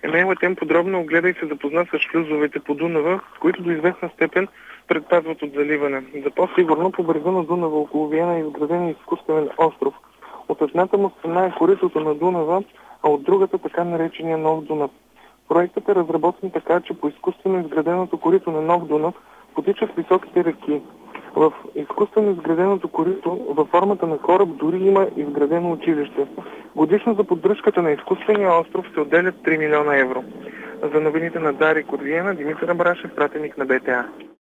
Емейлът подробно огледа и се запозна с шлюзовете по Дунава, които до известна степен предпазват от заливане. За по-сигурно по брега на Дунава около Виена е изграден изкуствен остров. От едната му страна е коритото на Дунава, а от другата така наречения Нов Дунав. Проектът е разработен така, че по изкуствено изграденото корито на Нов Дунав потичат високите реки. В изкуствено изграденото корито във формата на кораб дори има изградено училище. Годишно за поддръжката на изкуствения остров се отделят 3 милиона евро. За новините на Дарик от Виена, Димитър Абрашев, пратеник на БТА.